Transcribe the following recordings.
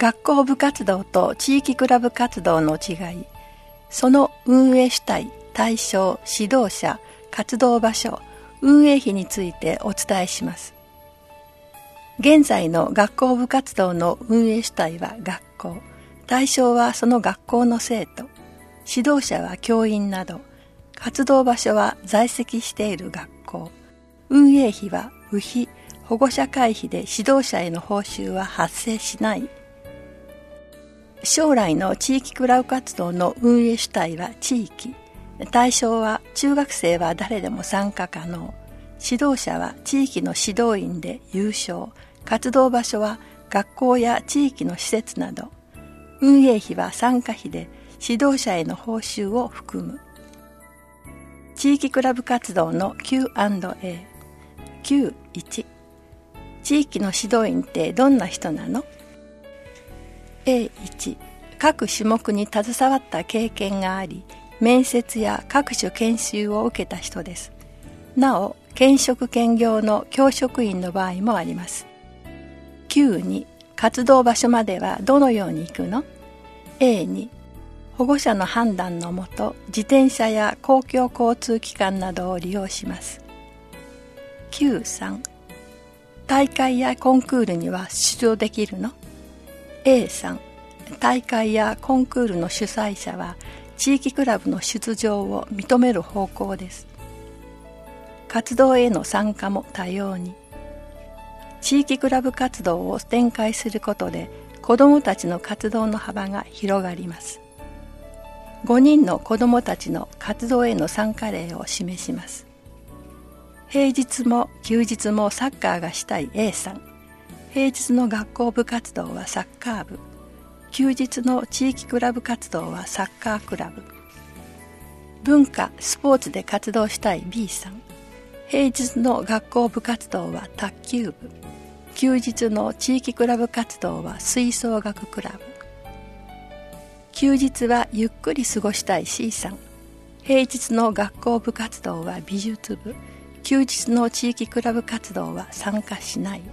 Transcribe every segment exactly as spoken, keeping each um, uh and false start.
学校部活動と地域クラブ活動の違い、その運営主体、対象、指導者、活動場所、運営費についてお伝えします。現在の学校部活動の運営主体は学校、対象はその学校の生徒、指導者は教員など、活動場所は在籍している学校、運営費は部費、保護者会費で指導者への報酬は発生しない。将来の地域クラブ活動の運営主体は地域、対象は中学生は誰でも参加可能、指導者は地域の指導員で有償、活動場所は学校や地域の施設など、運営費は参加費で指導者への報酬を含む。地域クラブ活動の キューアンドエー。キューいち、地域の指導員ってどんな人なの？ エーいち、各種目に携わった経験があり、面接や各種研修を受けた人です。なお、兼職兼業の教職員の場合もあります。キューに、活動場所まではどのように行くの？ エーに、保護者の判断のもと、自転車や公共交通機関などを利用します。キューさん、大会やコンクールには出場できるの？ エーさん、大会やコンクールの主催者は地域クラブの出場を認める方向です。活動への参加も多様に。地域クラブ活動を展開することで子どもたちの活動の幅が広がります。ごにんの子どもたちの活動への参加例を示します。平日も休日もサッカーがしたい A さん。平日の学校部活動はサッカー部。休日の地域クラブ活動はサッカークラブ。文化・スポーツで活動したい B さん。平日の学校部活動は卓球部。休日の地域クラブ活動は吹奏楽クラブ。休日はゆっくり過ごしたい C さん。平日の学校部活動は美術部。休日の地域クラブ活動は参加しない。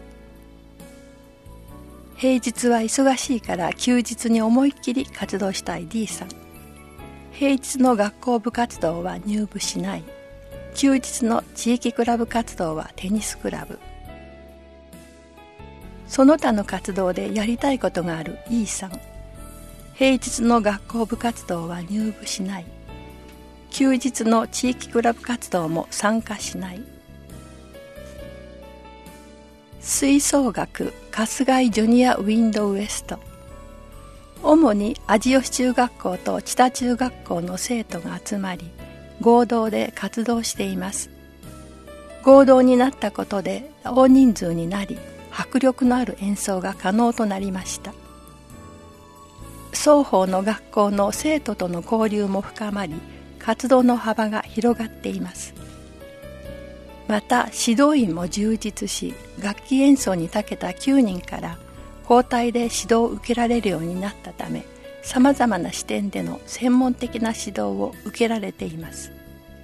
平日は忙しいから休日に思いっきり活動したい D さん。平日の学校部活動は入部しない。休日の地域クラブ活動はテニスクラブ。その他の活動でやりたいことがある E さん。平日の学校部活動は入部しない。休日の地域クラブ活動も参加しない。吹奏楽春日井ジュニアウィンドウエスト。主に味吉中学校と知多中学校の生徒が集まり、合同で活動しています。合同になったことで大人数になり、迫力のある演奏が可能となりました。双方の学校の生徒との交流も深まり、活動の幅が広がっています。また指導員も充実し、楽器演奏に長けたきゅうにんから交代で指導を受けられるようになったため、さまざまな視点での専門的な指導を受けられています。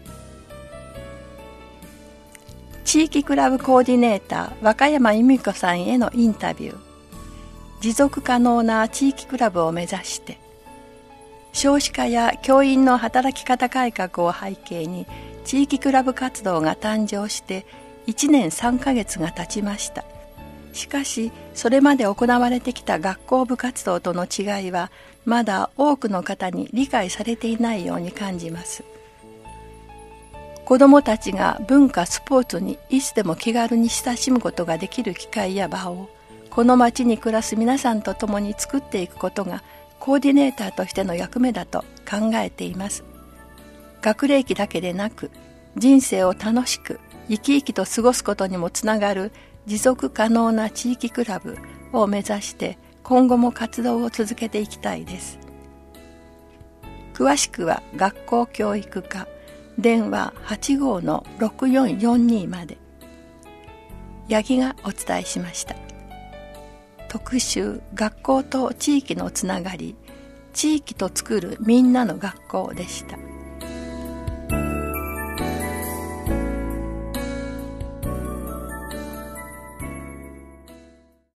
地域クラブコーディネーター若山由美子さんへのインタビュー。持続可能な地域クラブを目指して、少子化や教員の働き方改革を背景に地域クラブ活動が誕生していちねんさんかげつが経ちました。しかしそれまで行われてきた学校部活動との違いはまだ多くの方に理解されていないように感じます。子どもたちが文化・スポーツにいつでも気軽に親しむことができる機会や場をこの町に暮らす皆さんと共に作っていくことがコーディネーターとしての役目だと考えています。学齢期だけでなく人生を楽しく生き生きと過ごすことにもつながる持続可能な地域クラブを目指して今後も活動を続けていきたいです。詳しくは学校教育課電話 はちごーのろくよんよんに まで。八木がお伝えしました。特集学校と地域のつながり、地域とつくるみんなの学校でした。